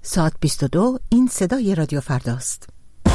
ساعت 22 این صدای رادیو فرداست.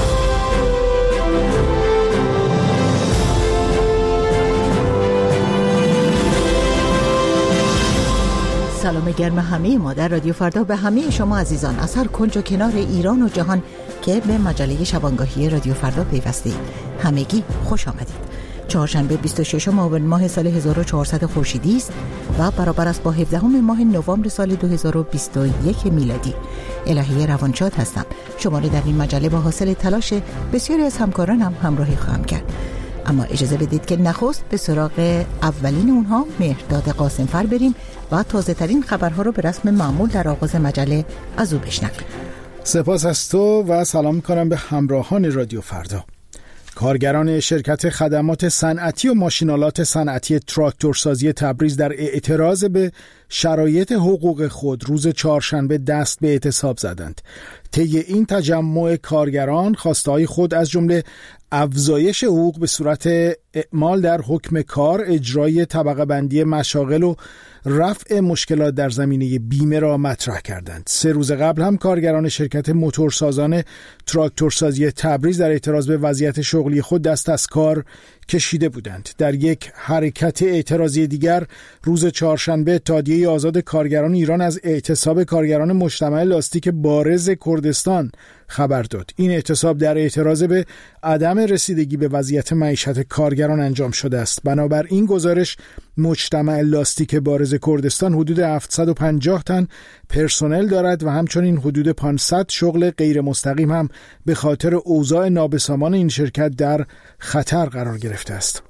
سلام گرم همه ما در رادیو فردا به همه شما عزیزان از هر کنج و کنار ایران و جهان که به مجله شبانگاهی رادیو فردا پیوستید. همگی خوش آمدید. چهارشنبه 26 آبان ماه سال 1400 خورشیدی است و برابر است با 17 ماه نوامبر سال 2021 میلادی. الهی روانشاد هستم. شما را در این مجله با حاصل تلاش بسیاری از همکارانم همراهی خواهم کرد. اما اجازه بدید که نخست به سراغ اولین اونها مهرداد قاسمفر بریم و تازه ترین خبرها رو به رسم معمول در آغاز مجله از او بشنویم. سپاس از تو و سلام می‌کنم به همراهان رادیو فردا. کارگران شرکت خدمات صنعتی و ماشین‌آلات صنعتی تراکتورسازی تبریز در اعتراض به شرایط حقوق خود روز چهارشنبه دست به اعتصاب زدند. طی این تجمع کارگران خواسته‌های خود از جمله افزایش حقوق به صورت اعمال در حکم کار، اجرای طبقه بندی مشاغل و رفع مشکلات در زمینه بیمه را مطرح کردند. 3 روز قبل هم کارگران شرکت موتورسازان تراکتورسازی تبریز در اعتراض به وضعیت شغلی خود دست از کار کشیده بودند. در یک حرکت اعتراضی دیگر روز چهارشنبه اتحادیه آزاد کارگران ایران از اعتصاب کارگران مجتمع لاستیک بارز کردستان خبر داد. این اعتصاب در اعتراض به عدم رسیدگی به وضعیت معیشت کارگران انجام شده است. بنابر این گزارش مجتمع لاستیک بارز کردستان حدود 750 تن پرسنل دارد و همچنین حدود 500 شغل غیر مستقیم هم به خاطر اوضاع نابسامان این شرکت در خطر قرار گرفته است.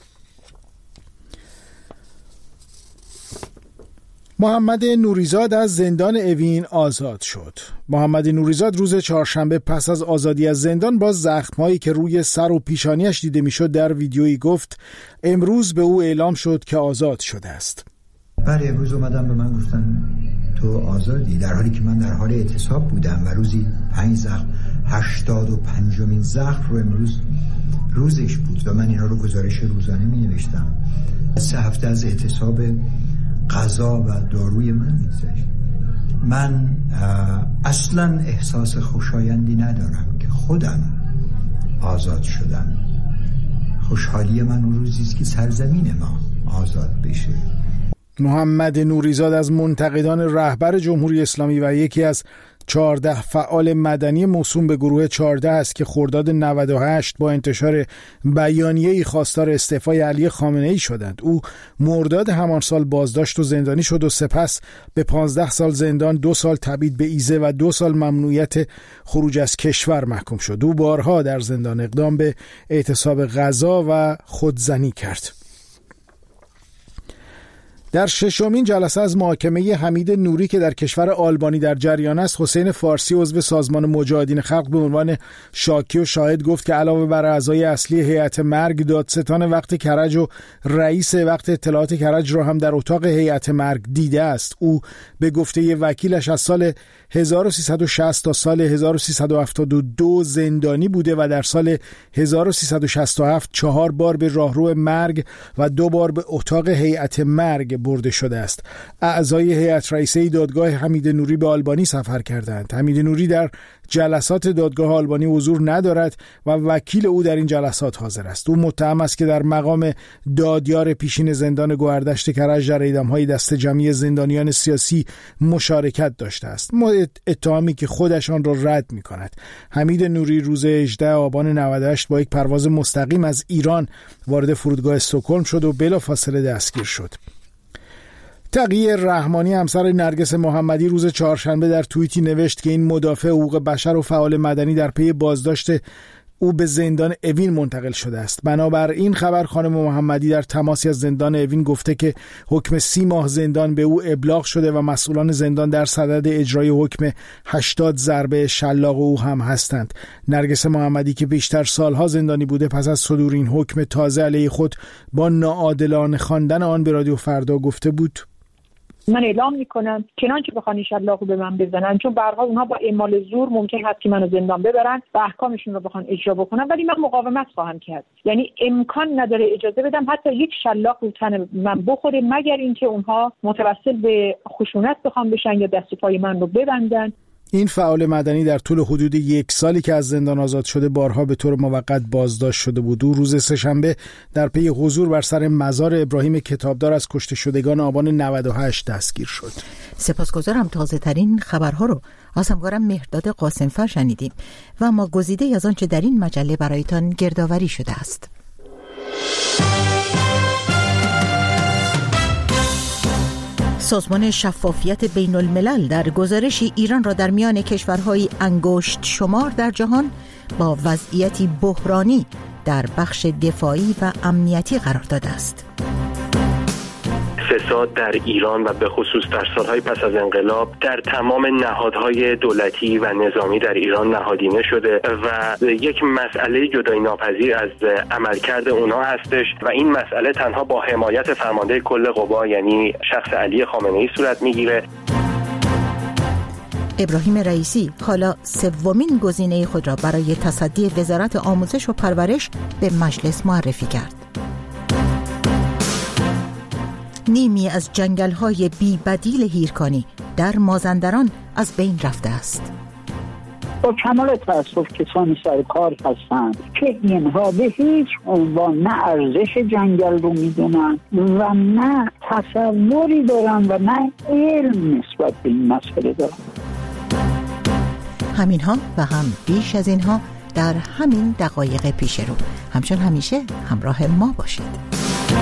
محمد نوریزاد از زندان اوین آزاد شد. محمد نوریزاد روز چهارشنبه پس از آزادی از زندان با زخم‌هایی که روی سر و پیشانیش دیده میشد در ویدیویی گفت امروز به او اعلام شد که آزاد شده است. بله، امروز اومدن به من گفتن تو آزادی، در حالی که من در حال اعتصاب بودم و روزی 5 زخم، 85مین زخم رو امروز روزش بود و من اینا رو گزارش روزانه می نوشتم. 3 هفته از اعتصاب غذا و داروی من می‌گذشت. من اصلا احساس خوشایندی ندارم که خودم آزاد شدم. خوشحالی من اون روزی است که سرزمین ما آزاد بشه. محمد نوریزاد از منتقدان رهبر جمهوری اسلامی و یکی از 14 فعال مدنی موسوم به گروه 14 است که خرداد 98 با انتشار بیانیه‌ای خواستار استعفای علی خامنه‌ای شدند. او مرداد همان سال بازداشت و زندانی شد و سپس به 15 سال زندان، 2 سال تبعید به ایزه و 2 سال ممنوعیت خروج از کشور محکوم شد. او بارها در زندان اقدام به اعتصاب غذا و خودزنی کرد. در 6مین جلسه از محاکمه حمید نوری که در کشور آلبانی در جریان است، حسین فارسی عضو سازمان مجاهدین خلق به عنوان شاکی و شاهد گفت که علاوه بر اعضای اصلی هیئت مرگ، دادستان وقت کرج و رئیس وقت اطلاعات کرج را هم در اتاق هیئت مرگ دیده است. او به گفته وکیلش از سال 1360 تا سال 1372 زندانی بوده و در سال 1367 4 بار به راهرو مرگ و 2 بار به اتاق هیئت مرگ برده شده است. اعضای هیئت رئیسه دادگاه حمید نوری به آلبانی سفر کردند. حمید نوری در جلسات دادگاه آلبانی حضور ندارد و وکیل او در این جلسات حاضر است. او متهم است که در مقام دادیار پیشین زندان گوهردشت کرج در اعدام‌های دست جمعی زندانیان سیاسی مشارکت داشته است. اتهامی که خودش آن را رد می‌کند. حمید نوری روز 18 آبان 98 با یک پرواز مستقیم از ایران وارد فرودگاه استکهلم شد و بلافاصله دستگیر شد. تقی رحمانی همسر نرگس محمدی روز چهارشنبه در توییتی نوشت که این مدافع حقوق بشر و فعال مدنی در پی بازداشت او به زندان اوین منتقل شده است. بنابر این خبر خانم محمدی در تماسی از زندان اوین گفته که حکم 30 ماه زندان به او ابلاغ شده و مسئولان زندان در صدد اجرای حکم 80 ضربه شلاق او هم هستند. نرگس محمدی که بیشتر سالها زندانی بوده پس از صدور این حکم تازه علیه خود با ناعادلانه خواندن آن به رادیو فردا گفته بود: من اعلام میکنم چنانچه بخوان شلاقو به من بزنن، چون به هر حال اونها با اعمال زور ممکن هست که منو زندان ببرن و احکامشون رو بخوان اجرا بکنن، ولی من مقاومت خواهم کرد. یعنی امکان نداره اجازه بدم حتی یک شلاق رو تن من بخوره، مگر اینکه اونها متوسل به خشونت بخوام بشن یا دست پای من رو ببندن. این فعال مدنی در طول حدود 1 سالی که از زندان آزاد شده بارها به طور موقت بازداشت شده بود. او روز سه‌شنبه در پی حضور بر سر مزار ابراهیم کتابدار از کشته شدگان آبان 98 دستگیر شد. سپاسگزارم. تازه ترین خبرها رو از همکارم مهرداد قاسمفر شنیدیم و ما گزیده از آنچه در این مجله برایتان گردآوری شده است. سازمان شفافیت بین الملل در گزارشی ایران را در میان کشورهای انگشت شمار در جهان با وضعیتی بحرانی در بخش دفاعی و امنیتی قرار داده است. فساد در ایران و به خصوص در سالهای پس از انقلاب در تمام نهادهای دولتی و نظامی در ایران نهادینه شده و یک مسئله جدایی ناپذیر از عملکرد اونا هستش و این مسئله تنها با حمایت فرمانده کل قوا یعنی شخص علی خامنه‌ای صورت میگیره. ابراهیم رئیسی حالا سومین گزینه خود را برای تصدی وزارت آموزش و پرورش به مجلس معرفی کرد. نیمی از جنگل‌های بی بدیل هیرکانی در مازندران از بین رفته است. با کمال تأسف کسانی سر کار هستند که اینها به هیچ عنوان نه ارزش جنگل رو میدونن و نه تصوری دارن و نه علم نسبت به این مسئله دارن. همینها و هم بیش از اینها در همین دقایق پیش رو. همچون همیشه همراه ما باشید.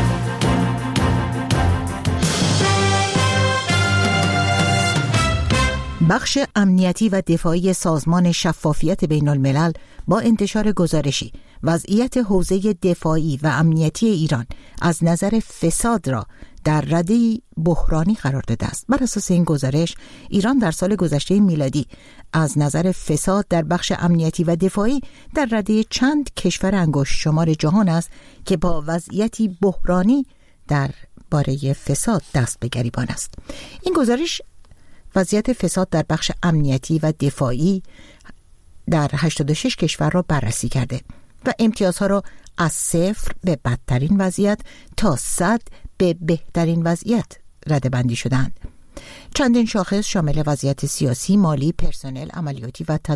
بخش امنیتی و دفاعی سازمان شفافیت بین الملل با انتشار گزارشی وضعیت حوزه دفاعی و امنیتی ایران از نظر فساد را در رده بحرانی قرار داده است. بر اساس این گزارش ایران در سال گذشته میلادی از نظر فساد در بخش امنیتی و دفاعی در رده چند کشور انگشت شمار جهان است که با وضعیتی بحرانی در باره فساد دست به گریبان است. این گزارش وضعیت فساد در بخش امنیتی و دفاعی در 86 کشور را بررسی کرده و امتیازها را از 0 به بدترین وضعیت تا 100 به بهترین وضعیت رده بندی شدند. چندین شاخص شامل وضعیت سیاسی، مالی، پرسنل، عملیاتی و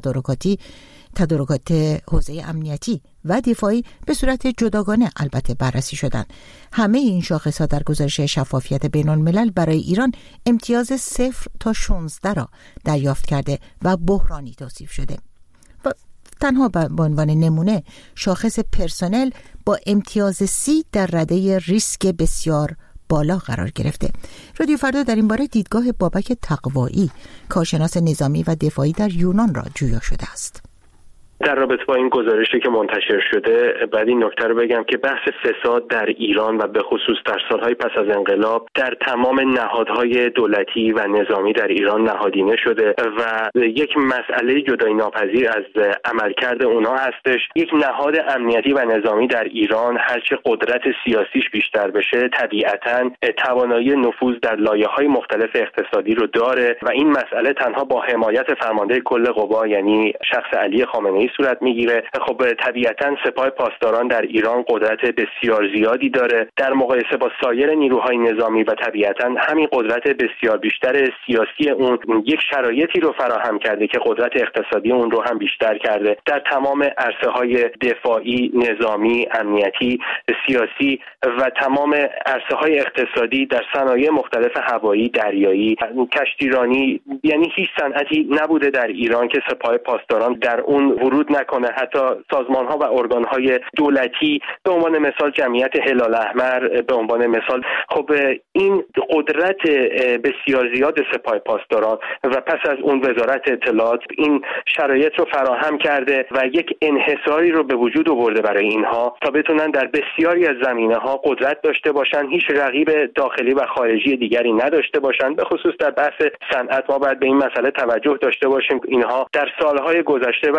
تدارکات حوزه امنیتی و دفاعی به صورت جداگانه البته بررسی شدند. همه این شاخص‌ها در گزارش شفافیت بین الملل برای ایران امتیاز 0 تا 16 را دریافت کرده و بحرانی توصیف شده. و تنها به عنوان نمونه شاخص پرسنل با امتیاز 30 در رده ریسک بسیار بالا قرار گرفته. رادیو فردا در این باره دیدگاه بابک تقوایی، کارشناس نظامی و دفاعی در یونان را جویا شده است. در رابطه با این گزارشی که منتشر شده بعد این نکته رو بگم که بحث فساد در ایران و به خصوص در سالهای پس از انقلاب در تمام نهادهای دولتی و نظامی در ایران نهادینه شده و یک مسئله جدایی ناپذیر از عملکرد اونا هستش. یک نهاد امنیتی و نظامی در ایران هرچه قدرت سیاسیش بیشتر بشه طبیعتاً توانایی نفوذ در لایه‌های مختلف اقتصادی رو داره و این مسئله تنها با حمایت فرمانده کل قوا یعنی شخص علی خامنه‌ای صورت میگیره. خب طبیعتاً سپاه پاسداران در ایران قدرت بسیار زیادی داره در مقایسه با سایر نیروهای نظامی و طبیعتاً همین قدرت بسیار بیشتر سیاسی اون یک شرایطی رو فراهم کرده که قدرت اقتصادی اون رو هم بیشتر کرده. در تمام عرصه‌های دفاعی، نظامی، امنیتی، سیاسی و تمام عرصه‌های اقتصادی در صنایع مختلف هوایی، دریایی، کشتیرانی، یعنی هیچ صنعتی نبوده در ایران که سپاه پاسداران در اون ورود نکنه. حتی سازمان‌ها و ارگان‌های دولتی به عنوان مثال جمعیت هلال احمر به عنوان مثال، خب این قدرت بسیار زیاد سپاه پاسداران و پس از اون وزارت اطلاعات این شرایط رو فراهم کرده و یک انحصاری رو به وجود آورده برای اینها تا بتونن در بسیاری از زمینه‌ها قدرت داشته باشن، هیچ رقیب داخلی و خارجی دیگری نداشته باشن. به خصوص در بحث صنعت ما باید به این مسئله توجه داشته باشیم. اینها در سالهای گذشته و در سالهای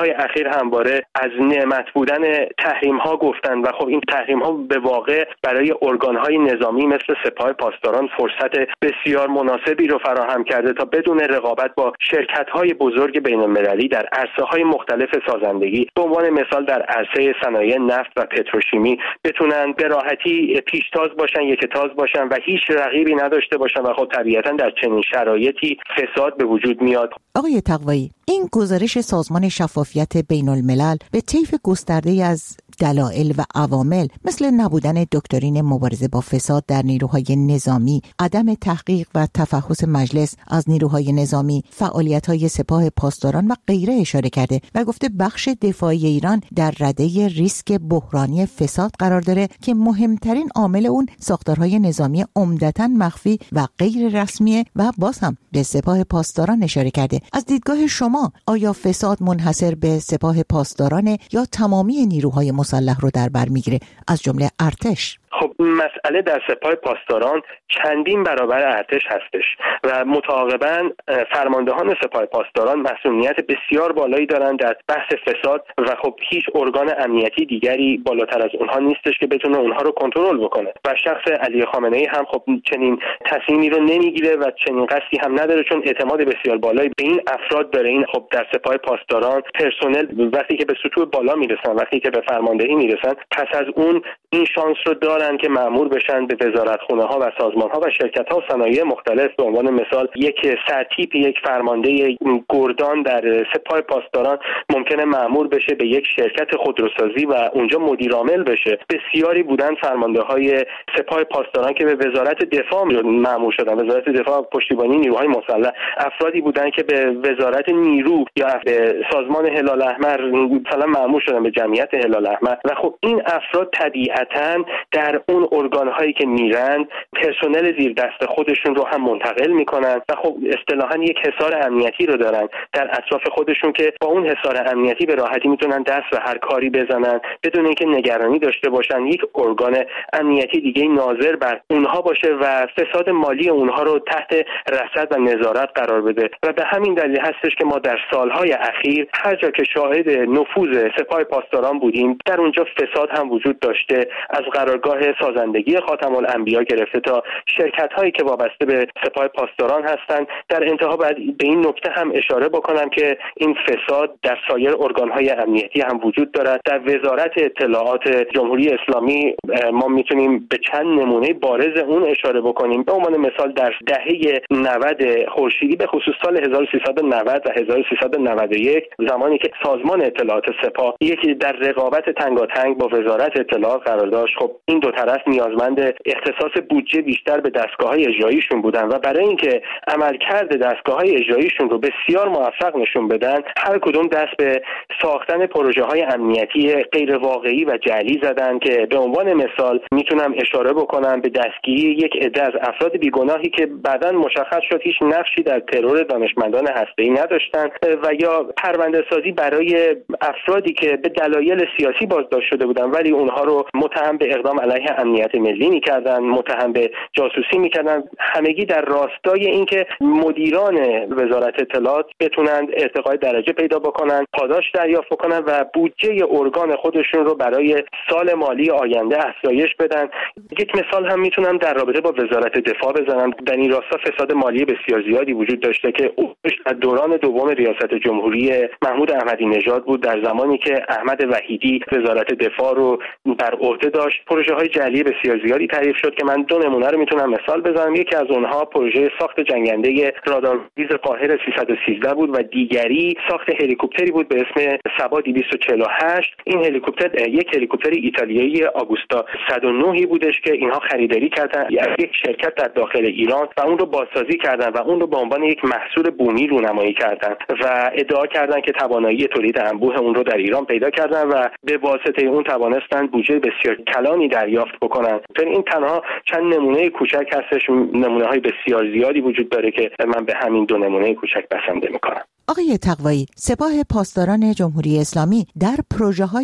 سالهای اخیر همواره از نعمت بودن تحریم‌ها گفتن و خب این تحریم‌ها به واقع برای ارگان‌های نظامی مثل سپاه پاسداران فرصت بسیار مناسبی رو فراهم کرده تا بدون رقابت با شرکت‌های بزرگ بین‌المللی در عرصه‌های مختلف سازندگی، به عنوان مثال در عرصه صنایع نفت و پتروشیمی، بتونن به راحتی پیشتاز باشن، یکتاز باشن و هیچ رقیبی نداشته باشن و خب طبیعتاً در چنین شرایطی فساد به وجود میاد. آقای تقوایی، این گزارش سازمان شفافیت بین‌الملل به طیف گسترده‌ای از دلایل و عوامل مثل نبودن دکترین مبارزه با فساد در نیروهای نظامی، عدم تحقیق و تفحص مجلس از نیروهای نظامی، فعالیت‌های سپاه پاسداران و غیره اشاره کرده و گفته بخش دفاعی ایران در رده ریسک بحرانی فساد قرار داره که مهمترین عامل اون ساختارهای نظامی عمدتاً مخفی و غیر رسمیه و باز هم به سپاه پاسداران اشاره کرده. از دیدگاه شما آیا فساد منحصر به سپاه پاسداران یا تمامی نیروهای مسلح رو در بر میگیره، از جمله ارتش؟ خب مسئله در سپاه پاسداران چندین برابر ارتش هستش و متعاقباً فرماندهان سپاه پاسداران مسئولیت بسیار بالایی دارند در بحث فساد و خب هیچ ارگان امنیتی دیگری بالاتر از اونها نیستش که بتونه اونها رو کنترل بکنه و شخص علی خامنه‌ای هم خب چنین تصمیمی رو نمیگیره و چنین قصدی هم نداره، چون اعتماد بسیار بالایی به این افراد داره. این خب در سپاه پاسداران پرسنل وقتی که به سطوح بالا میرسن، وقتی که به فرماندهی میرسن، پس از اون این شانس رو دارن که مأمور بشن به وزارتخونه‌ها و سازمان‌ها و شرکت‌ها و صنایع مختلف. به عنوان مثال یک سرتیپ، یک فرمانده گردان در سپاه پاسداران ممکنه مأمور بشه به یک شرکت خودروسازی و اونجا مدیر عامل بشه. بسیاری بودن فرمانده‌های سپاه پاسداران که به وزارت دفاع مأمور شدن، وزارت دفاع پشتیبانی نیروهای مسلح. افرادی بودن که به وزارت نیرو یا به سازمان هلال احمر مثلا مأمور شدن، به جمعیت هلال احمر. و خب این افراد طبیعتاً در اون ارگان‌هایی که میرن پرسنل زیر دست خودشون رو هم منتقل میکنن و خب اصطلاحاً یک حصار امنیتی رو دارن در اطراف خودشون که با اون حصار امنیتی به راحتی میتونن دست به هر کاری بزنن بدون اینکه نگرانی داشته باشن یک ارگان امنیتی دیگه ناظر بر اونها باشه و فساد مالی اونها رو تحت رصد و نظارت قرار بده. و به همین دلیل هستش که ما در سالهای اخیر هر جا که شاهد نفوذ سپاه پاسداران بودیم در اونجا فساد هم وجود داشته، از قرارگاه سازندگی خاتم الانبیا گرفته تا شرکت‌هایی که وابسته به سپاه پاسداران هستند. در انتها باید به این نکته هم اشاره بکنم که این فساد در سایر ارگان‌های امنیتی هم وجود دارد. در وزارت اطلاعات جمهوری اسلامی ما میتونیم به چند نمونه بارز اون اشاره بکنیم. به عنوان مثال در دهه 90 خورشیدی، به خصوص سال 1390 و 1391، زمانی که سازمان اطلاعات سپاه یکی در رقابت تنگاتنگ با وزارت اطلاعات قرار داشت، خب این دو طرف نیازمند اختصاص بودجه بیشتر به دستگاه‌های اجراییشون بودن و برای اینکه عملکرد دستگاه‌های اجراییشون رو بسیار موفق نشون بدن، هر کدوم دست به ساختن پروژه‌های امنیتی غیر واقعی و جعلی زدن که به عنوان مثال میتونم اشاره بکنم به دستگیری یک عده از افراد بیگناهی که بعداً مشخص شد هیچ نقشی در ترور دانشمندان هسته‌ای نداشتن و یا پرونده سازی برای افرادی که به دلایل سیاسی بازداشت شده بودن ولی اونها رو متهم به اقدام علیه امنیت ملی می‌کردن، متهم به جاسوسی می‌کردن، همگی در راستای اینکه مدیران وزارت اطلاعات بتونن ارتقای درجه پیدا بکنن، پاداش دریافت بکنن و بودجه ارگان خودشون رو برای سال مالی آینده افزایش بدن. یک مثال هم میتونم در رابطه با وزارت دفاع بزنم. در این راستا فساد مالی بسیار زیادی وجود داشته که در دوران دوم ریاست جمهوری محمود احمدی نژاد بود، در زمانی که احمد وحیدی وزارت دفاع رو بر عهده داشت. پروژه‌های جعلی بسیار زیادی تعریف شد که من دو نمونه رو میتونم مثال بزنم. یکی از اونها پروژه ساخت جنگنده رادارگیز قاهره 313 بود و دیگری ساخت هلیکوپتری بود به اسم سبا 248. این هلیکوپتر یک هلیکوپتر ایتالیایی آگوستا 109 بودش که اینها خریداری کردن از یک شرکت در داخل ایران و اون رو بازسازی کردن و اون رو به عنوان یک محصول بومی رونمایی کردن و ادعا کردن که توانایی تولید انبوه اون رو در ایران پیدا کردن و به واسطه اون توانستن بودجه بسیار کلانی دریافت بکنن. این تنها چند نمونه کوچک هستش، نمونه‌های بسیار زیادی وجود داره که من به همین دو نمونه کوچک بسنده می‌کنم. آقای تقوایی، سپاه پاسداران جمهوری اسلامی در پروژه‌های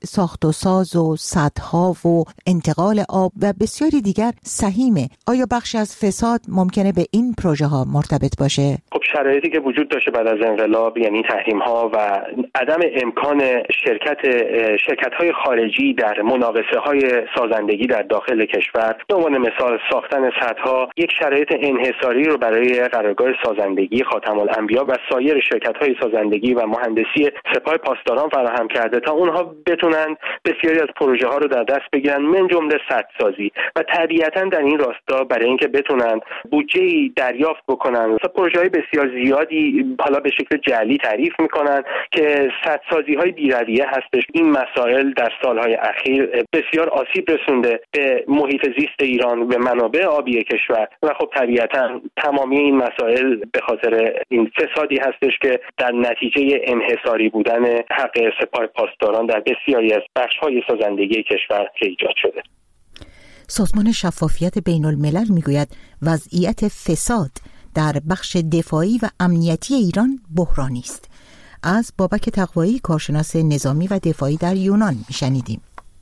ساخت و ساز و سدها و انتقال آب و بسیاری دیگر سهیمه. آیا بخشی از فساد ممکنه به این پروژه ها مرتبط باشه؟ خب شرایطی که وجود داشته بعد از انقلاب، یعنی تحریم ها و عدم امکان شرکت های خارجی در مناقصه های سازندگی در داخل کشور، به عنوان مثال ساختن سدها، یک شرایط انحصاری رو برای قرارگاه سازندگی خاتم الانبیا و سایر شرکت های سازندگی و مهندسی سپاه پاسداران فراهم کرده تا اونها بتونن بسیاری از پروژه ها رو در دست بگیرن، من جمله سدسازی. و طبیعتاً در این راستا برای اینکه بتونن بودجه‌ای دریافت بکنن، پروژه های بسیار زیادی حالا به شکل جعلی تعریف میکنن که سدسازی های بی‌رویه هستش. این مسائل در سالهای اخیر بسیار آسیب رسونده به محیط زیست ایران، به منابع آبی کشور و خب طبیعتاً تمامی این مسائل به خاطر این فسادی هستش که در نتیجه انحصاری بودن حق سپاه پاسداران در بسیاری از بخش‌های سازندگی کشور ایجاد شده. سازمان شفافیت بین الملل میگوید وضعیت فساد در بخش دفاعی و امنیتی ایران بحرانی است. از بابک تقوایی، کارشناس نظامی و دفاعی در یونان میشنیدیم.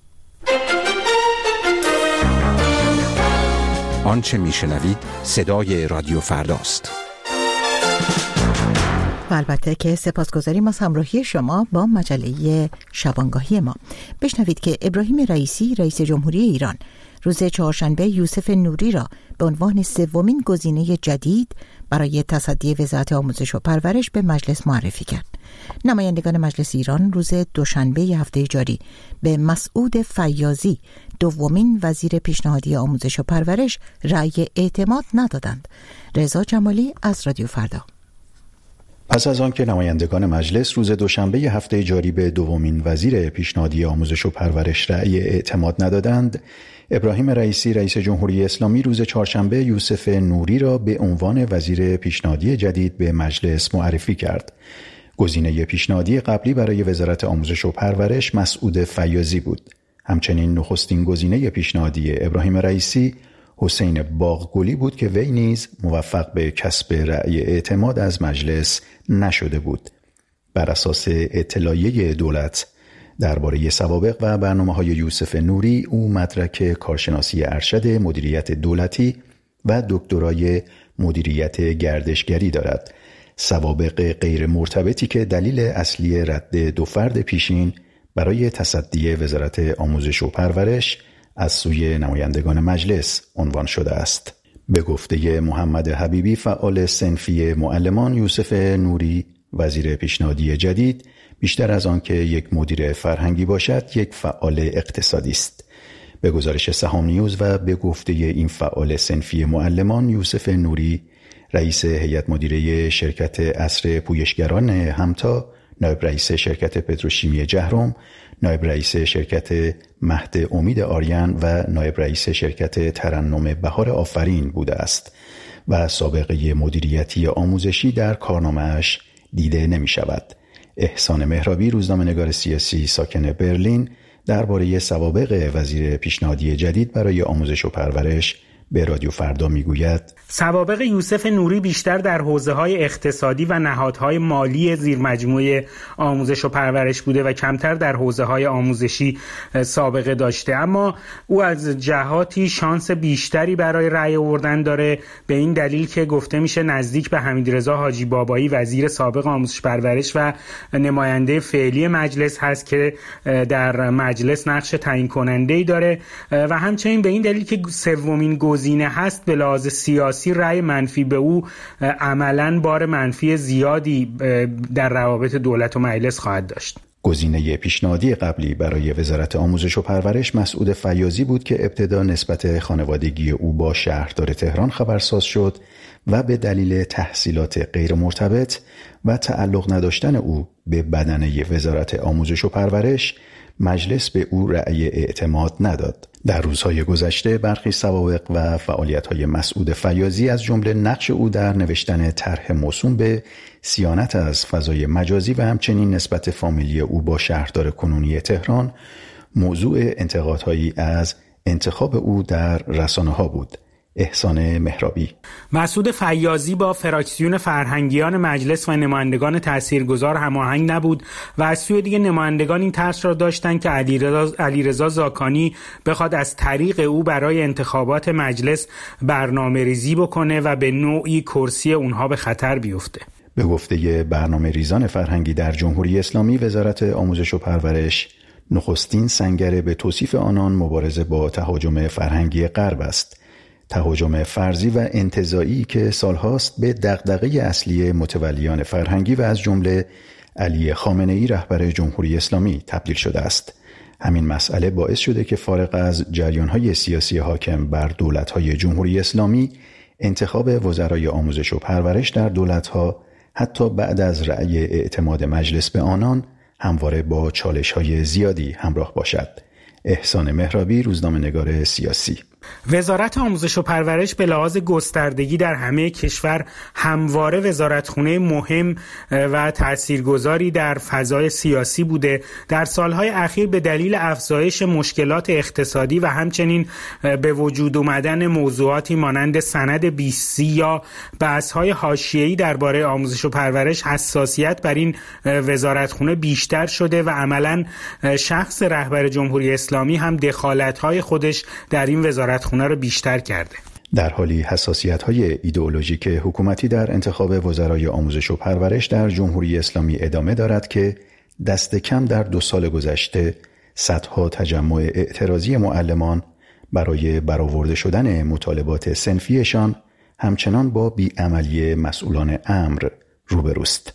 آنچه میشنوید صدای رادیو فرداست. و البته که سپاسگزاریم از همراهی شما با مجله شبانگاهی ما. بشنوید که ابراهیم رئیسی رئیس جمهوری ایران روز چهارشنبه یوسف نوری را به عنوان سومین گزینه جدید برای تصدی وزارت آموزش و پرورش به مجلس معرفی کرد. نمایندگان مجلس ایران روز دوشنبه هفته جاری به مسعود فیاضی دومین وزیر پیشنهادی آموزش و پرورش رأی اعتماد ندادند. رضا جمالی از رادیو فردا. پس از آن که نمایندگان مجلس روز دوشنبه هفته جاری به دومین وزیر پیشنهادی آموزش و پرورش رأی اعتماد ندادند، ابراهیم رئیسی رئیس جمهوری اسلامی روز چهارشنبه یوسف نوری را به عنوان وزیر پیشنهادی جدید به مجلس معرفی کرد. گزینه پیشنهادی قبلی برای وزارت آموزش و پرورش مسعود فیاضی بود. همچنین نخستین گزینه پیشنهادی ابراهیم رئیسی حسین باغگلی بود که وی نیز موفق به کسب رأی اعتماد از مجلس نشده بود. بر اساس اطلاعیه دولت درباره سوابق و برنامه‌های یوسف نوری، او مدرک کارشناسی ارشد مدیریت دولتی و دکترای مدیریت گردشگری دارد. سوابق غیر مرتبطی که دلیل اصلی رد دو فرد پیشین برای تصدی وزارت آموزش و پرورش از سوی نمایندگان مجلس عنوان شده است. به گفته محمد حبیبی فعال صنفی معلمان، یوسف نوری وزیر پیشنهادی جدید بیشتر از آن که یک مدیر فرهنگی باشد، یک فعال اقتصادی است. به گزارش سهام نیوز و به گفته این فعال صنفی معلمان، یوسف نوری رئیس هیئت مدیره شرکت عصر پویشگران همتا، نایب رئیس شرکت پتروشیمی جهرم، نایب رئیس شرکت مهد امید آریان و نایب رئیس شرکت ترنم بهار آفرین بوده است و سابقه مدیریتی آموزشی در کارنامه‌اش دیده نمی شود. احسان مهرابی، روزنامه‌نگار سیاسی ساکن برلین، درباره سوابق وزیر پیشنهادی جدید برای آموزش و پرورش به رادیو فردا میگوید: سوابق یوسف نوری بیشتر در حوزه‌های اقتصادی و نهادهای مالی زیرمجموعه آموزش و پرورش بوده و کمتر در حوزه‌های آموزشی سابقه داشته، اما او از جهاتی شانس بیشتری برای رأی آوردن داره، به این دلیل که گفته میشه نزدیک به حمیدرضا حاجی بابایی وزیر سابق آموزش پرورش و نماینده فعلی مجلس هست که در مجلس نقش تعیین کننده‌ای داره و همچنین به این دلیل که سومین گزینه هست به لحاظ سیاسی رأی منفی به او عملاً بار منفی زیادی در روابط دولت و مجلس خواهد داشت. گزینه پیشنهادی قبلی برای وزارت آموزش و پرورش مسعود فیاضی بود که ابتدا نسبت خانوادگی او با شهردار تهران خبرساز شد و به دلیل تحصیلات غیر مرتبط و تعلق نداشتن او به بدنه وزارت آموزش و پرورش مجلس به او رأی اعتماد نداد. در روزهای گذشته برخی سوابق و فعالیت‌های مسعود فیاضی از جمله نقش او در نوشتن طرح موسوم به صیانت از فضای مجازی و همچنین نسبت فامیلی او با شهردار کنونی تهران موضوع انتقادهایی از انتخاب او در رسانه‌ها بود. احسان مهرابی. مسعود فیاضی با فراکسیون فرهنگیان مجلس و نمایندگان تاثیرگذار هماهنگ نبود و از سوی دیگه نمایندگان این ترس را داشتند که علیرضا زاکانی بخواد از طریق او برای انتخابات مجلس برنامه‌ریزی بکنه و به نوعی کرسی اونها به خطر بیفته. به گفته برنامه‌ریزان فرهنگی در جمهوری اسلامی، وزارت آموزش و پرورش نخستین سنگر به توصیف آنان مبارزه با تهاجم فرهنگی غرب است. تهاجم فرضی و انتزاعی که سالهاست به دغدغه اصلی متولیان فرهنگی و از جمله علی خامنه‌ای رهبر جمهوری اسلامی تبدیل شده است. همین مسئله باعث شده که فارغ از جریان‌های سیاسی حاکم بر دولت‌های جمهوری اسلامی، انتخاب وزرای آموزش و پرورش در دولت‌ها حتی بعد از رأی اعتماد مجلس به آنان همواره با چالش‌های زیادی همراه باشد. احسان مهرابی، روزنامه‌نگار سیاسی. وزارت آموزش و پرورش به لحاظ گستردگی در همه کشور همواره وزارتخونه مهم و تاثیرگذاری در فضای سیاسی بوده. در سالهای اخیر به دلیل افزایش مشکلات اقتصادی و همچنین به وجود آمدن موضوعاتی مانند سند 20 یا بحث‌های حاشیه‌ای درباره آموزش و پرورش، حساسیت بر این وزارتخونه بیشتر شده و عملاً شخص رهبر جمهوری اسلامی هم دخالت‌های خودش در این وزارتخونه رو بیشتر کرده. در حالی حساسیت‌های ایدئولوژیک حکومتی در انتخاب وزرای آموزش و پرورش در جمهوری اسلامی ادامه دارد که دست کم در 2 سال گذشته صدها تجمع اعتراضی معلمان برای برآورده شدن مطالبات صنفیشان همچنان با بیعملی مسئولان امر روبروست.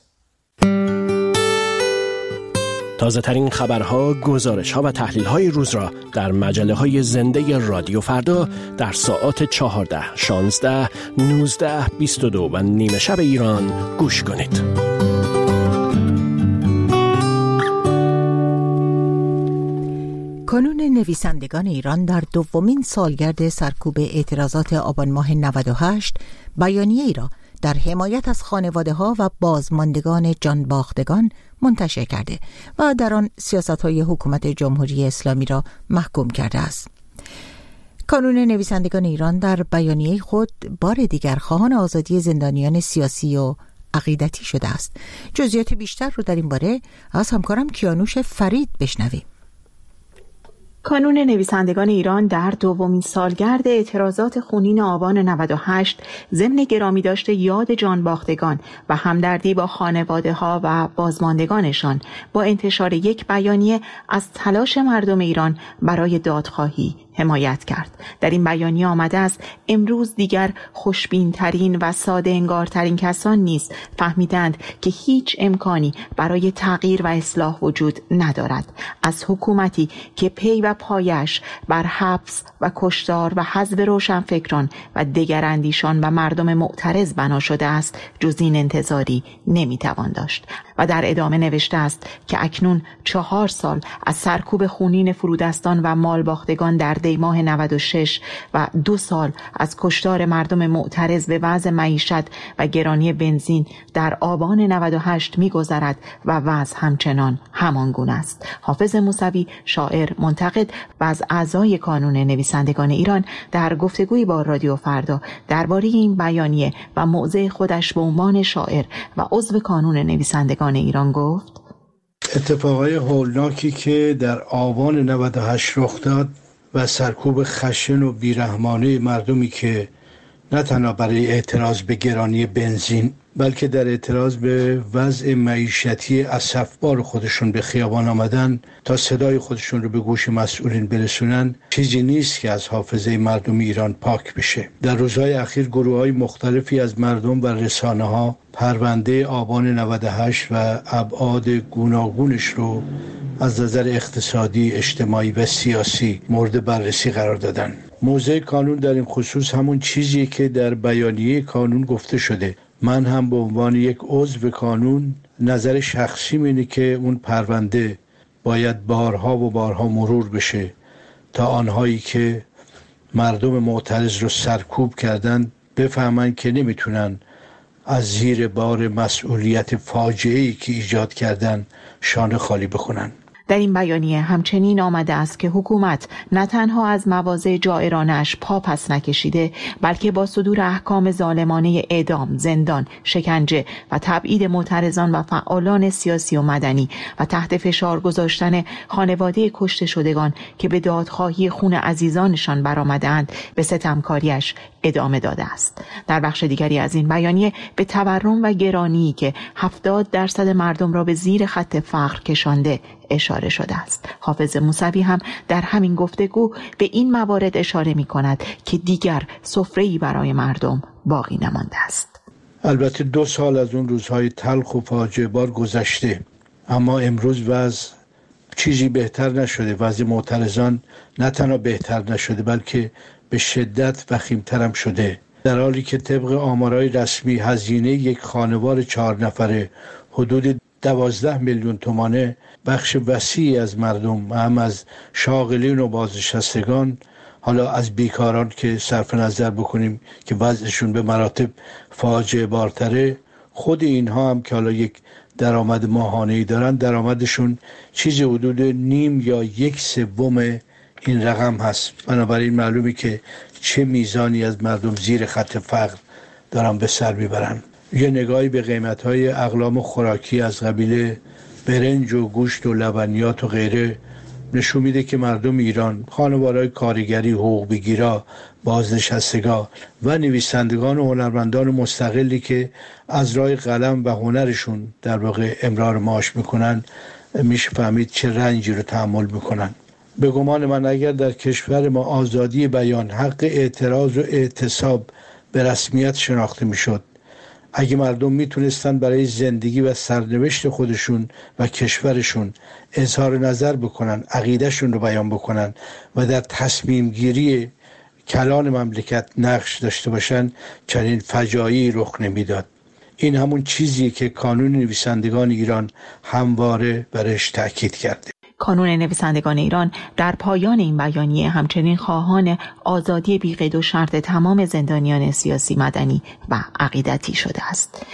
تازه ترین خبرها، گزارش‌ها و تحلیل‌های روز را در مجله‌های زنده رادیو فردا در ساعات 14، 16، 19، 22 و نیمه شب ایران گوش کنید. کانون نویسندگان ایران در دومین سالگرد سرکوب اعتراضات آبان ماه 98 بیانیه‌ای را در حمایت از خانواده‌ها و بازماندگان جانباختگان منتشر کرده و در آن سیاست‌های حکومت جمهوری اسلامی را محکوم کرده است. کانون نویسندگان ایران در بیانیه خود بار دیگر خواهان آزادی زندانیان سیاسی و عقیدتی شده است. جزئیات بیشتر رو در این باره از همکارم کیانوش فرید بشنویم. کانون نویسندگان ایران در دومین سالگرد اعتراضات خونین آبان 98 ضمن گرامی داشته یاد جانباختگان و همدردی با خانواده‌ها و بازماندگانشان با انتشار یک بیانیه از تلاش مردم ایران برای دادخواهی حمایت کرد. در این بیانیه آمده است امروز دیگر خوشبین‌ترین و ساده انگارترین کسان نیز فهمیدند که هیچ امکانی برای تغییر و اصلاح وجود ندارد. از حکومتی که پی و پایش بر حبس و کشتار و حذف روشنفکران و دگراندیشان و مردم معترض بنا شده است جز این انتظاری نمیتوان داشت. و در ادامه نوشته است که اکنون 4 سال از سرکوب خونین فرودستان و مالباختگان در دی ماه 96 و 2 سال از کشتار مردم معترض به وضع معیشت و گرانی بنزین در آبان 98 می‌گذرد و وضع همچنان همانگونه است. حافظ موسوی، شاعر، منتقد و از اعضای کانون نویسندگان ایران در گفتگویی با رادیو فردا درباره این بیانیه و موضع خودش به عنوان شاعر و عضو کانون نویسندگان ایران گفت: اتفاقای هولناکی که در آبان 98 رخ داد و سرکوب خشن و بیرحمانه مردمی که نه تنها برای اعتراض به گرانی بنزین بلکه در اعتراض به وضع معیشتی اسفبار خودشون به خیابان آمدن تا صدای خودشون رو به گوش مسئولین برسونن، چیزی نیست که از حافظه مردم ایران پاک بشه. در روزهای اخیر گروه‌های مختلفی از مردم و رسانه‌ها پرونده آبان 98 و ابعاد گوناگونش رو از نظر اقتصادی، اجتماعی و سیاسی مورد بررسی قرار دادن. موضع کانون در این خصوص همون چیزیه که در بیانیه کانون گفته شده. من هم به عنوان یک عضو کانون نظر شخصی اینه که اون پرونده باید بارها و بارها مرور بشه تا آنهایی که مردم معترض رو سرکوب کردن بفهمن که نمیتونن از زیر بار مسئولیت فاجعه‌ای که ایجاد کردن شانه خالی بکنن. در این بیانیه همچنین آمده است که حکومت نه تنها از مواضع جائرانش پا پس نکشیده، بلکه با صدور احکام ظالمانه اعدام، زندان، شکنجه و تبعید معترضان و فعالان سیاسی و مدنی و تحت فشار گذاشتن خانواده کشته شدگان که به دادخواهی خون عزیزانشان برآمدند به ستمکاریش ادامه داده است. در بخش دیگری از این بیانیه به تورم و گرانی که 70% مردم را به زیر خط فقر کشانده اشاره شده است. حافظ موسوی هم در همین گفتگو به این موارد اشاره می کند که دیگر سفره‌ای برای مردم باقی نمانده است. البته 2 سال از اون روزهای تلخ و فاجعه بار گذشته، اما امروز وضع چیزی بهتر نشده. وضع معترضان نه تنها بهتر نشده بلکه به شدت وخیم‌تر هم شده، در حالی که طبق آمارهای رسمی هزینه یک خانوار 4 نفره حدود 12 میلیون تومانه بخش وسیعی از مردم، هم از شاغلین و بازنشستگان، حالا از بیکاران که صرف نظر بکنیم که وضعشون به مراتب فاجعه بارتره، خود اینها هم که حالا یک درآمد ماهانه‌ای دارن، درآمدشون چیزی حدود نیم یا 1/3 این رقم هست. بنابراین معلومه که چه میزانی از مردم زیر خط فقر دارن به سر میبرن. یه نگاهی به قیمت‌های اقلام خوراکی از قبیل برنج و گوشت و لبنیات و غیره نشون میده که مردم ایران، خانوارهای کارگری، حقوق بگیرا، بازنشستگان و نویسندگان و هنرمندان مستقلی که از راه قلم و هنرشون در واقع امرار معاش میکنن، میشه فهمید چه رنجی رو تحمل میکنن. به گمان من اگر در کشور ما آزادی بیان، حق اعتراض و اعتصاب به رسمیت شناخته میشد، اگه مردم میتونستن برای زندگی و سرنوشت خودشون و کشورشون اظهار نظر بکنن، عقیدهشون رو بیان بکنن و در تصمیم گیری کلان مملکت نقش داشته باشن، چنین فجایعی رخ نمیداد. این همون چیزیه که کانون نویسندگان ایران همواره برش تاکید کرده. کانون نویسندگان ایران در پایان این بیانیه همچنین خواهان آزادی بی قید و شرط تمام زندانیان سیاسی، مدنی و عقیدتی شده است.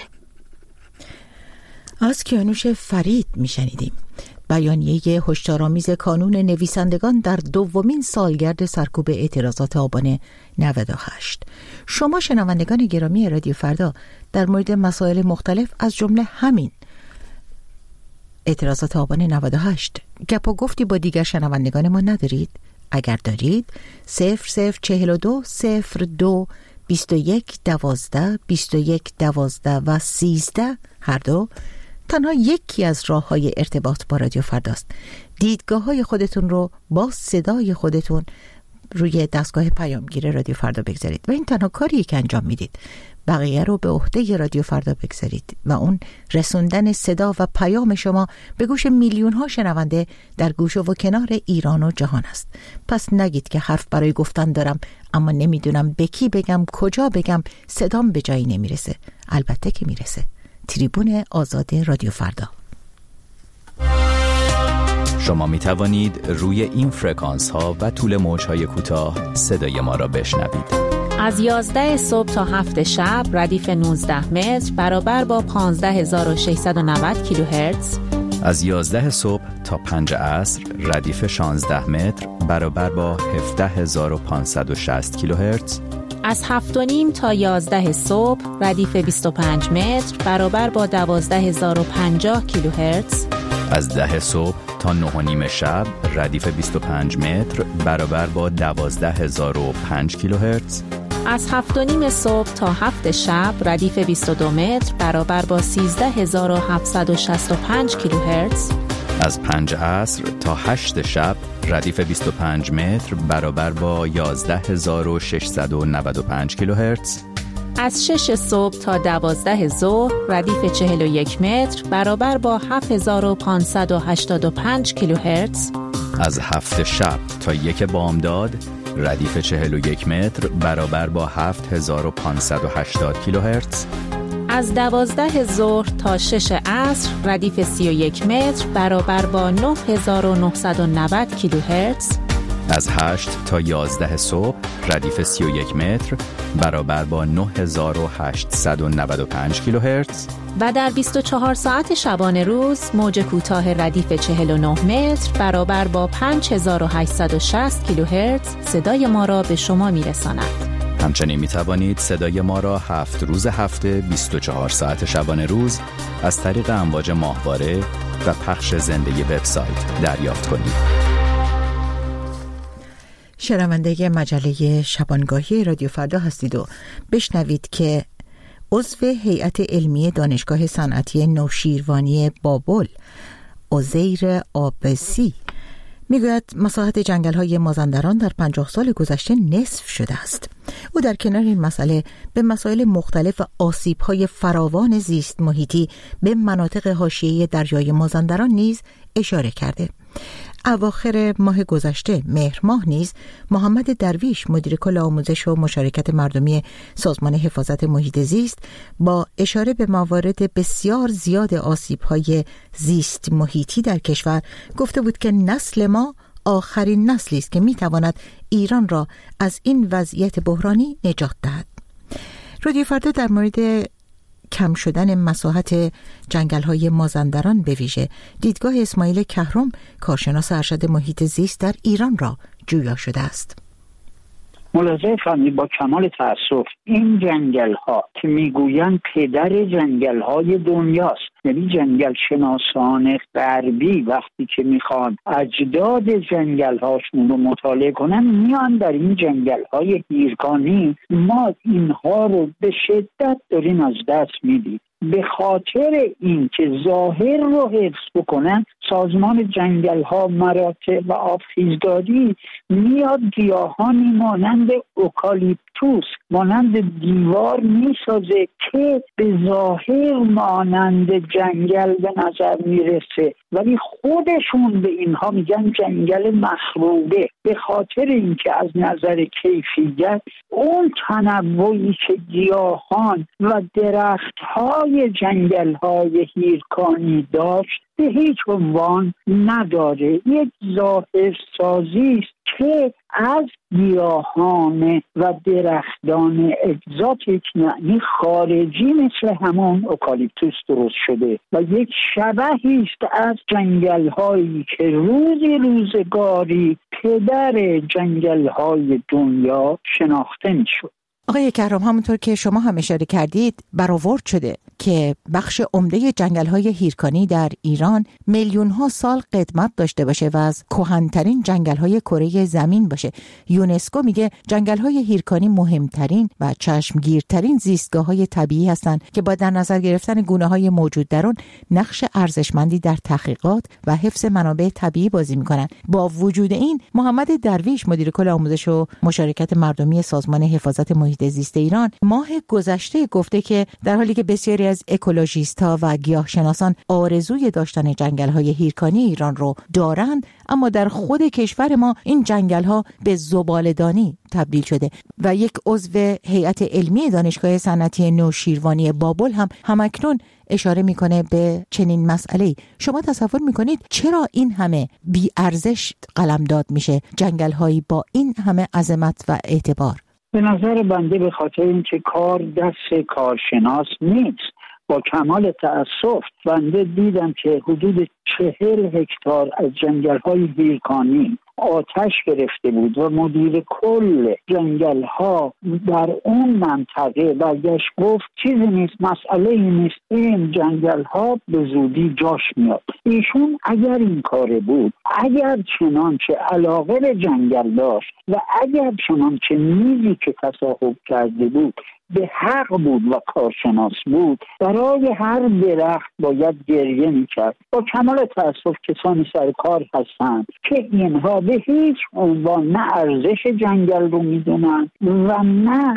از کیانوش فرید میشنیدیم. بیانیه هشدارآمیز کانون نویسندگان در 2مین سالگرد سرکوب اعتراضات آبان 98. شما شنوندگان گرامی رادیو فردا در مورد مسائل مختلف از جمله همین اعتراضات آبان 98 گپ و گفتی با دیگر شنوندگان ما ندارید؟ اگر دارید 0042 02 21 12 21 12 و 13 هر دو تنها یکی از راه‌های ارتباط با رادیو فرداست. دیدگاه‌های خودتون رو با صدای خودتون روی دستگاه پیامگیر رادیو فردا بگذارید و این تنها کاریه که انجام میدید. بقیه رو به عهده رادیو فردا بگذارید و اون رسوندن صدا و پیام شما به گوش میلیون ها شنونده در گوش و کنار ایران و جهان است. پس نگید که حرف برای گفتن دارم اما نمیدونم به کی بگم، کجا بگم، صدام به جایی نمیرسه. البته که میرسه. تریبون آزاد رادیو فردا. شما می توانید روی این فرکانس ها و طول موج های کوتاه صدای ما را بشنوید. از 11 صبح تا 7 شب ردیف 19 متر برابر با 15690 کیلوهرتز. از 11 صبح تا 5 عصر ردیف 16 متر برابر با 17560 کیلوهرتز. از 7:30 تا 11 صبح ردیف 25 متر برابر با 12050 کیلوهرتز. از 10 صبح تا 9:30 شب ردیف 25 متر برابر با 12005 کیلوهرتز. از 7:30 صبح تا 7 شب ردیف 22 متر برابر با 13765 کیلوهرتز. از 5 عصر تا 8 شب ردیف 25 متر برابر با 11695 کیلوهرتز. از 6 صبح تا 12 ظهر ردیف 41 متر برابر با 7585 کیلوهرتز. از 7 شب تا 1 بامداد ردیف 41 متر برابر با 7580 کیلوهرتز. از 12 ظهر تا 6 عصر ردیف 31 متر برابر با 9990 کیلوهرتز. از 8 تا 11 صبح ردیف 31 متر برابر با 9895 کیلوهرتز و در 24 ساعت شبانه روز موج کوتاه ردیف 49 متر برابر با 5860 کیلوهرتز صدای ما را به شما میرساند. همچنین می توانید صدای ما را 7 روز هفته 24 ساعت شبانه روز از طریق امواج ماهواره و پخش زنده وبسایت دریافت کنید. شنونده مجله شبانگاهی رادیو فردا هستید و بشنوید که عضو هیئت علمی دانشگاه صنعتی نوشیروانی بابل عزیر آبسی میگوید مساحت جنگل‌های مازندران در 50 سال گذشته نصف شده است. او در کنار این مسئله به مسائل مختلف و آسیب‌های فراوان زیست محیطی به مناطق حاشیه‌ای دریای مازندران نیز اشاره کرده. اواخر ماه گذشته مهر ماه نیز محمد درویش مدیر کل آموزش و مشارکت مردمی سازمان حفاظت محیط زیست با اشاره به موارد بسیار زیاد آسیب‌های زیست محیطی در کشور گفته بود که نسل ما آخرین نسلی است که می‌تواند ایران را از این وضعیت بحرانی نجات دهد. رادیو فردا در مورد کم شدن مساحت جنگل‌های مازندران به ویژه دیدگاه اسماعیل کهرم کارشناس ارشد محیط زیست در ایران را جویا شده است. ملاحظه فرمایید با کمال تأسف این جنگل‌ها که میگویند پدر جنگل‌های دنیاست، یعنی جنگل شناسان غربی وقتی که میخوان اجداد جنگل‌هاشون رو مطالعه کنن میان در این جنگل‌های هیرکانی ما اینها رو به شدت داریم از دست میدیم. به خاطر این که ظاهر رو حفظ بکنن سازمان جنگل‌ها مراتع و آبخیزداری میاد گیاهانی مانند اوکالیپتوس مانند دیوار میسازه که به ظاهر مانند جنگل به نظر میرسه ولی خودشون به اینها میگن جنگل مخروبه، به خاطر اینکه از نظر کیفیت اون تنوعی که گیاهان و درخت‌های جنگل‌های هیرکانی داشت به هیچ عنوان نداره. یک ظاهر سازی است که از گیاهان و درختان اگزاتیک یعنی خارجی مثل همون اوکالیپتوس درست شده و یک شبهی است از جنگل‌هایی که روزگاری پدر جنگل‌های دنیا شناخته می‌شد. آقای کهرم، همونطور که شما هم اشاره کردید برآورد شده که بخش عمده جنگل‌های هیرکانی در ایران میلیون‌ها سال قدمت داشته باشه و از کهن‌ترین جنگل‌های کره زمین باشه. یونسکو میگه جنگل‌های هیرکانی مهمترین و چشمگیرترین زیستگاه‌های طبیعی هستند که با در نظر گرفتن گونه‌های موجود در آن نقش ارزشمندی در تحقیقات و حفظ منابع طبیعی بازی می‌کنند. با وجود این محمد درویش مدیر کل آموزش و مشارکت مردمی سازمان حفاظت محیط زیست ایران ماه گذشته گفته که در حالی که بسیاری از اکولوژیست‌ها و گیاهشناسان آرزوی داشتن جنگل‌های هیرکانی ایران رو دارند، اما در خود کشور ما این جنگل‌ها به زباله‌دانی تبدیل شده و یک عضو هیئت علمی دانشگاه صنعتی نوشیروانی بابل هم همکنون اشاره میکنه به چنین مسئله‌ای. شما تصور میکنید چرا این همه بی ارزش قلمداد میشه جنگل‌هایی با این همه عظمت و اعتبار؟ به نظر بنده به خاطر اینکه کار دست کارشناس نیست. با کمال تأسف بنده دیدم که حدود 40 هکتار از جنگل‌های هیرکانی آتش گرفته بود و مدیر کل جنگل‌ها در اون منطقه برگشت گفت چیزی نیست، مسئله نیست، این جنگل‌ها به زودی جاش میاد. ایشون اگر این کاره بود، اگر چنانچه علاقه به جنگل داشت و اگر چنانچه نیزی که تصاحب کرده بود به حق بود و کارشناس بود، برای هر درخت باید گریه میکرد. با کمال تأسف کسانی سر کار هستند که اینها به هیچ عنوان نه ارزش جنگل رو میدونن و نه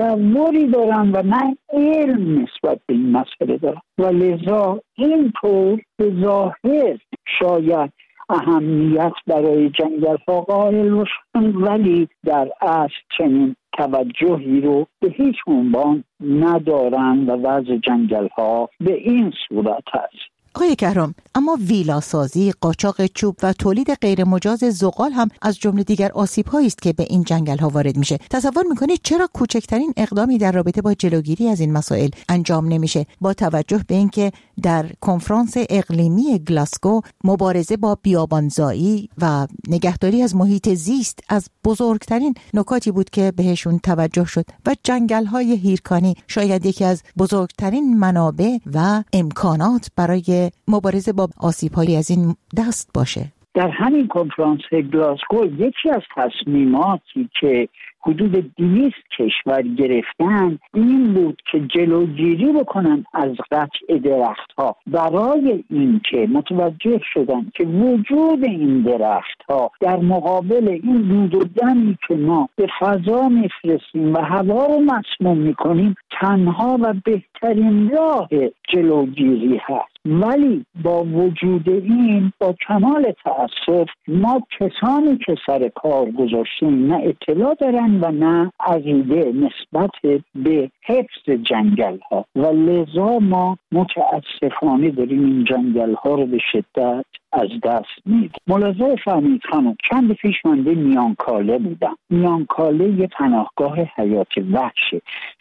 تصوری دارن و نه علم نسبت به این مسئله دارن و لذا اینطور به ظاهر شاید اهمیت برای جنگل ها قائل باشن ولی در اصل چنین توجهی رو به هیچ عنوان ندارن و وضع جنگل ها به این صورت هست. آقای کهرام، اما ویلاسازی، قاچاق چوب و تولید غیر مجاز زغال هم از جمله دیگر آسیب‌هایی است که به این جنگل‌ها وارد میشه. تصور می‌کنید چرا کوچکترین اقدامی در رابطه با جلوگیری از این مسائل انجام نمیشه، با توجه به اینکه در کنفرانس اقلیمی گلاسگو مبارزه با بیابانزایی و نگهداری از محیط زیست از بزرگترین نکاتی بود که بهشون توجه شد و جنگل‌های هیرکانی شاید یکی از بزرگترین منابع و امکانات برای مبارزه با آسیب‌های از این دست باشه. در همین کنفرانس گلاسگو یکی از تصمیماتی که حدود 200 کشور گرفتن این بود که جلوگیری بکنن از قطع درختها، برای اینکه متوجه شدن که وجود این درختها در مقابل این دود و دمی که ما به فضا میفرستیم و هوا رو مسموم میکنیم تنها و بهترین راه جلوگیری هست. ولی با وجود این، با کمال تأسف، ما کسانی که سر کار گذاشتیم نه اطلاع دارن و نه عقیده نسبت به حفظ جنگل ها و لذا ما متاسفانه داریم این جنگل ها رو به شدت از دست میدیم. ملاحظه فرمایید خانم، چند پیش من به میانکاله بودم. میانکاله یه پناهگاه حیات وحشه،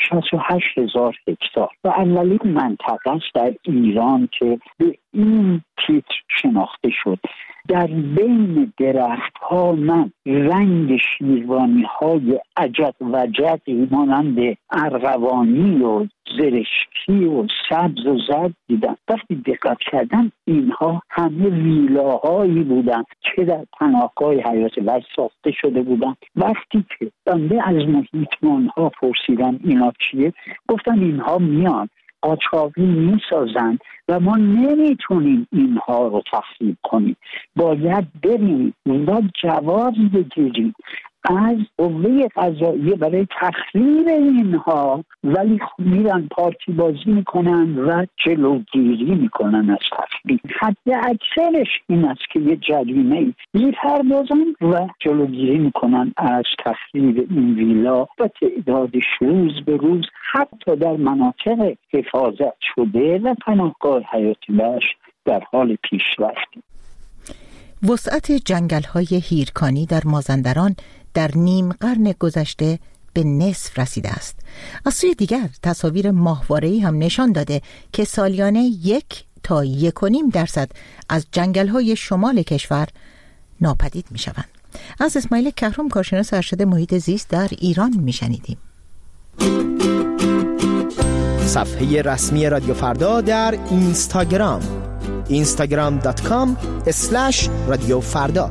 68,000 هکتار و اولین منطقه است در ایران که به این تیتر شناخته شد. در بین درخت ها من رنگ شیروانی های عجب و جدی مانند ارغوانی و زرشکی و سبز و زرد دیدم. وقتی دقت کردم اینها همه ویلاهایی بودن که در پناهگاه حیات وحش ساخته شده بودن. وقتی که بنده از محیطمان ها پرسیدم اینا چیه، گفتن اینها میان قاچاقی میسازن و ما نمیتونیم اینها رو تخریب کنیم، باید بریم و جواز بگیریم از قوه قضاییه برای تخریب اینها، ولی میرن پارتی بازی میکنن و جلوگیری میکنن از تخریب. حد اکثرش این است که یه جریمه میپردازن و جلوگیری میکنن از تخریب این ویلا و تعدادش روز به روز حتی در مناطق حفاظت شده و پناهگاه حیات وحش در حال پیشرفت. وسعت جنگل‌های هیرکانی در مازندران در نیم قرن گذشته به نصف رسیده است. از سوی دیگر تصاویر ماهواره‌ای هم نشان داده که سالیانه 1 تا 1.5% از جنگل‌های شمال کشور ناپدید می‌شوند. از اسماعیل کهرم، کارشناس ارشد محیط زیست در ایران می‌شنیدیم. صفحه رسمی رادیو فردا در اینستاگرام instagram.com/رادیو فردا.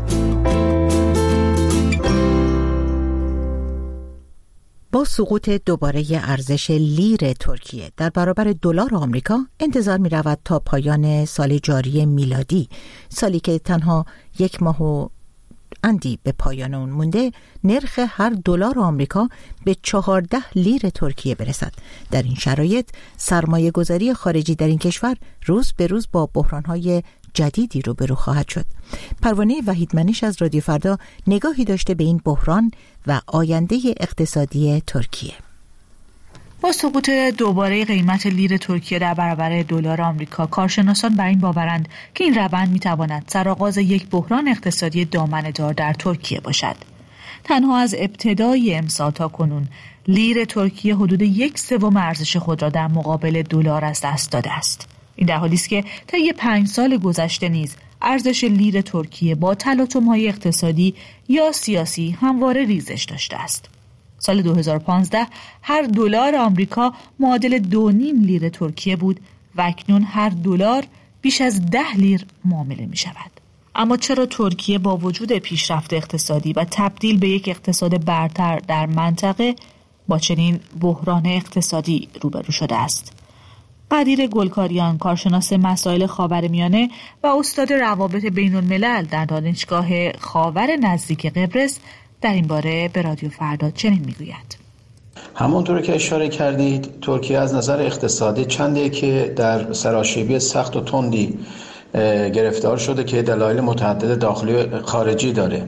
با سقوط دوباره ارزش لیر ترکیه در برابر دلار آمریکا انتظار می رود تا پایان سال جاری میلادی، سالی که تنها 1 ماه و اندی به پایان اون مونده، نرخ هر دلار آمریکا به 14 لیر ترکیه برسد. در این شرایط سرمایه گذاری خارجی در این کشور روز به روز با بحران‌های جدیدی روبرو خواهد شد. پروانه وحیدمنش از رادیو فردا نگاهی داشته به این بحران و آینده اقتصادی ترکیه. با سقوط دوباره قیمت لیر ترکیه در برابر دلار آمریکا، کارشناسان بر این باورند که این روند میتواند سرآغاز یک بحران اقتصادی دامنه‌دار در ترکیه باشد. تنها از ابتدای امسال تا کنون لیر ترکیه حدود 1/3 ارزش خود را در مقابل دلار از دست داده است. این در حالی است که طی 5 سال گذشته نیز ارزش لیر ترکیه با تلاطم‌های اقتصادی یا سیاسی همواره ریزش داشته است. سال 2015 هر دلار آمریکا معادل 2.5 لیر ترکیه بود و اکنون هر دلار بیش از 10 لیر معامله می شود. اما چرا ترکیه با وجود پیشرفت اقتصادی و تبدیل به یک اقتصاد برتر در منطقه با چنین بحران اقتصادی روبرو شده است؟ قدیر گلکاریان، کارشناس مسائل خاورمیانه و استاد روابط بین الملل در دانشگاه خاور نزدیک قبرس، در این باره به رادیو فردا چنین میگوید: همونطور که اشاره کردید، ترکیه از نظر اقتصادی چندیه که در سراشیبی سخت و تندی گرفتار شده که دلایل متعدد داخلی و خارجی داره.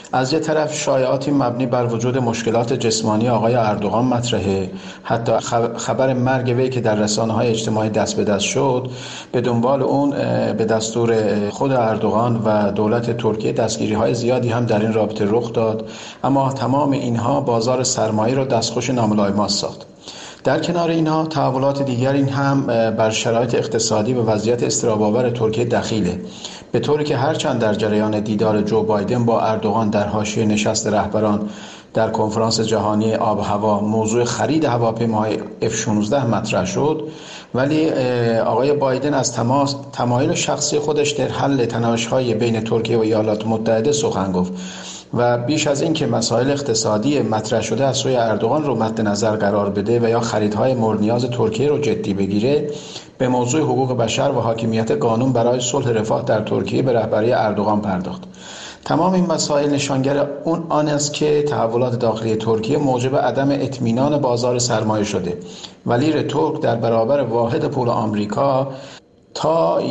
از یه طرف شایعاتی مبنی بر وجود مشکلات جسمانی آقای اردوغان مطرحه، حتی خبر مرگ وی که در رسانه‌های اجتماعی دست به دست شد، به دنبال اون به دستور خود اردوغان و دولت ترکیه دستگیری‌های زیادی هم در این رابطه رخ داد، اما تمام اینها بازار سرمایه را دستخوش ناملایمات ساخت. در کنار اینها تحولات دیگری هم بر شرایط اقتصادی و وضعیت اضطراب‌آور ترکیه دخیله، به طوری که هرچند در جریان دیدار جو بایدن با اردوغان در حاشیه نشست رهبران در کنفرانس جهانی آب و هوا موضوع خرید هواپیماهای F-16 مطرح شد، ولی آقای بایدن از تمایل شخصی خودش در حل تناش‌های بین ترکیه و ایالات متحده سخن گفت و بیش از این که مسائل اقتصادی مطرح شده از سوی اردوغان رو مد نظر قرار بده و یا خریدهای مورد نیاز ترکیه رو جدی بگیره، به موضوع حقوق بشر و حاکمیت قانون برای صلح رفاه در ترکیه به رهبری اردوغان پرداخت. تمام این مسائل نشانگر آن است که تحولات داخلی ترکیه موجب عدم اطمینان بازار سرمایه شده و لیر ترک در برابر واحد پول آمریکا تا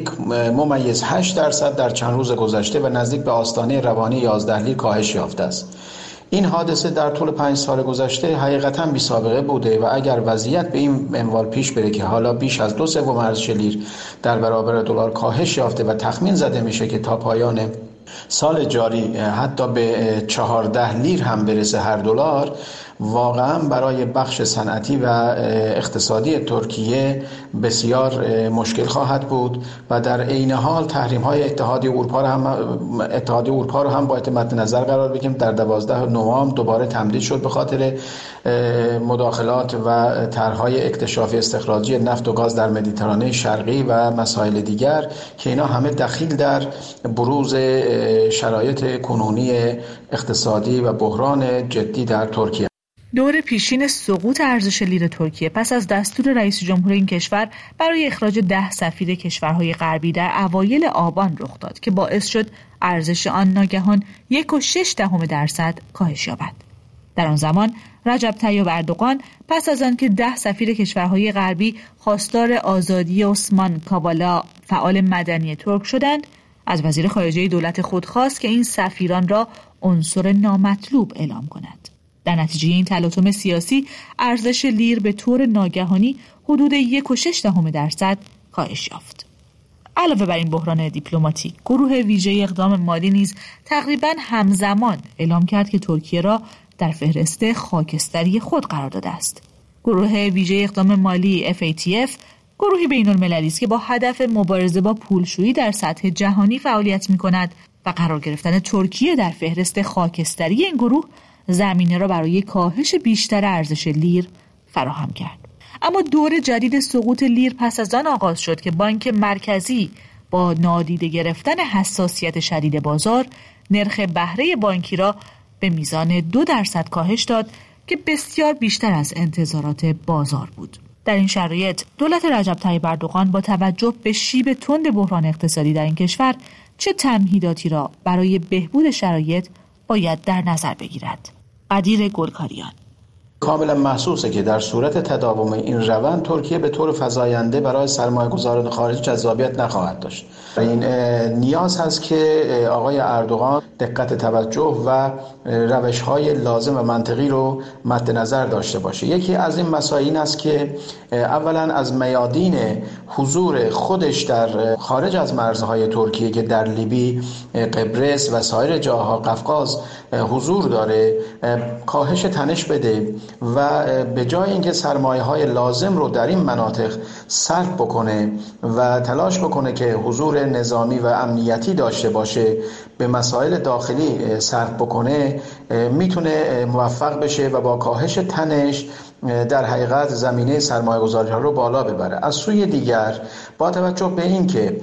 1.8% در چند روز گذشته و نزدیک به آستانه روانی 11 لیر کاهش یافته است. این حادثه در طول 5 سال گذشته حقیقتاً بی سابقه بوده و اگر وضعیت به این منوال پیش بره که حالا بیش از 2/3 ارزش لیر در برابر دلار کاهش یافته و تخمین زده میشه که تا پایان سال جاری حتی به 14 لیر هم برسه هر دلار، واقعا برای بخش صنعتی و اقتصادی ترکیه بسیار مشکل خواهد بود و در عین حال تحریم‌های اتحادیه اروپا رو هم باید مد نظر قرار بگیریم. در 12 نوامبر دوباره تمدید شد به خاطر مداخلات و طرح‌های اکتشافی استخراجی نفت و گاز در مدیترانه شرقی و مسائل دیگر که اینا همه دخیل در بروز شرایط کنونی اقتصادی و بحران جدی در ترکیه. دور پیشین سقوط ارزش لیر ترکیه پس از دستور رئیس جمهور این کشور برای اخراج 10 سفیر کشورهای غربی در اوایل آبان رخ داد که باعث شد ارزش آن ناگهان 1.6% کاهش یابد. در آن زمان رجب طیب اردوغان پس از آنکه 10 سفیر کشورهای غربی خواستار آزادی عثمان کاوالا فعال مدنی ترک شدند، از وزیر خارجه دولت خود خواست که این سفیران را عنصر نامطلوب اعلام کند. در نتیجه این تلاطم سیاسی ارزش لیر به طور ناگهانی حدود 1.6% کاهش یافت. علاوه بر این بحران دیپلماتیک، گروه ویژه اقدام مالی نیز تقریباً همزمان اعلام کرد که ترکیه را در فهرست خاکستری خود قرار داده است. گروه ویژه اقدام مالی FATF گروهی بین‌المللی است که با هدف مبارزه با پولشویی در سطح جهانی فعالیت می‌کند و قرار گرفتن ترکیه در فهرست خاکستری این گروه زمینه را برای کاهش بیشتر ارزش لیر فراهم کرد. اما دور جدید سقوط لیر پس از آن آغاز شد که بانک مرکزی با نادیده گرفتن حساسیت شدید بازار نرخ بهره بانکی را به میزان 2% کاهش داد که بسیار بیشتر از انتظارات بازار بود. در این شرایط دولت رجب طیب اردوغان با توجه به شیب تند بحران اقتصادی در این کشور چه تمهیداتی را برای بهبود شرایط باید در نظر بگیرد؟ قدیر گلکاریان: کاملا محسوسه که در صورت تداوم این روند ترکیه به طور فزاینده برای سرمایه‌گذاران خارجی جذابیت نخواهد داشت. این نیاز هست که آقای اردوغان دقت توجه و روش‌های لازم و منطقی رو مد نظر داشته باشه. یکی از این مسائل این است که اولا از میادین حضور خودش در خارج از مرزهای ترکیه که در لیبی، قبرس و سایر جاها قفقاز حضور داره کاهش تنش بده و به جای اینکه سرمایه‌های لازم رو در این مناطق صرف بکنه و تلاش بکنه که حضور نظامی و امنیتی داشته باشه به مسائل داخلی صرف بکنه، میتونه موفق بشه و با کاهش تنش در حقیقت زمینه سرمایه‌گذاری‌ها رو بالا ببره. از سوی دیگر با توجه به این که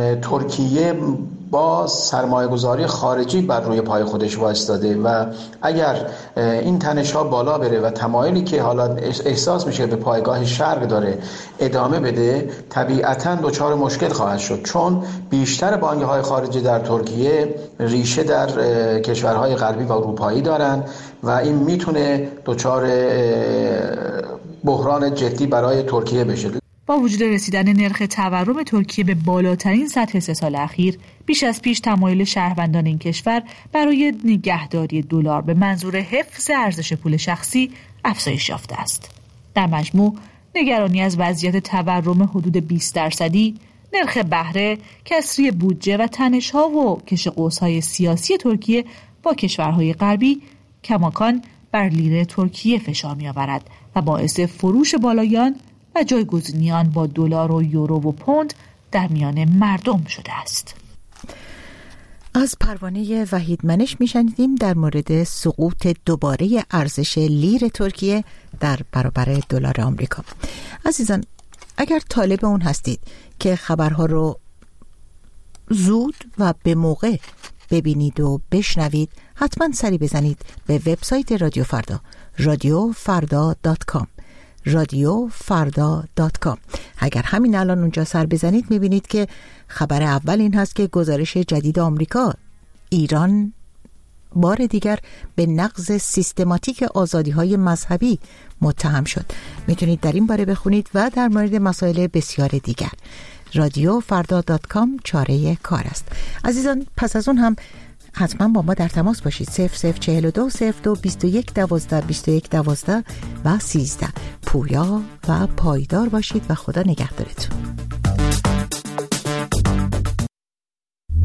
ترکیه با سرمایه‌گذاری خارجی بر روی پای خودش وایستاده و اگر این تنش‌ها بالا بره و تمایلی که حالا احساس میشه به پایگاه شرق داره ادامه بده، طبیعتاً دچار مشکل خواهد شد، چون بیشتر بانک‌های خارجی در ترکیه ریشه در کشورهای غربی و اروپایی دارن و این میتونه دچار بحران جدی برای ترکیه بشه. با وجود رسیدن نرخ تورم ترکیه به بالاترین سطح 3 سال اخیر، بیش از پیش تمایل شهروندان این کشور برای نگهداری دلار به منظور حفظ ارزش پول شخصی افزایش یافته است. در مجموع نگرانی از وضعیت تورم حدود 20%، نرخ بهره، کسری بودجه و تنش‌ها و کش قوس‌های سیاسی ترکیه با کشورهای غربی کماکان بر لیره ترکیه فشار می‌آورد و باعث فروش بالایان و جایگزینی آن با دلار و یورو و پوند در میان مردم شده است. از پروانه وحید منش میشنیدیم در مورد سقوط دوباره ارزش لیر ترکیه در برابر دلار آمریکا. عزیزان، اگر طالب اون هستید که خبرها رو زود و به موقع ببینید و بشنوید، حتما سری بزنید به وبسایت رادیو فردا، radiofarda.com radiofarda.com. اگر همین الان اونجا سر بزنید میبینید که خبر اول این هست که گزارش جدید آمریکا، ایران بار دیگر به نقض سیستماتیک آزادی‌های مذهبی متهم شد. میتونید در این باره بخونید و در مورد مسائل بسیار دیگر. radiofarda.com چاره کار است. عزیزان، پس از اون هم حتما با ما در تماس باشید. 0042 02 21 12 21 12 و 13. پویا و پایدار باشید و خدا نگهدارتون.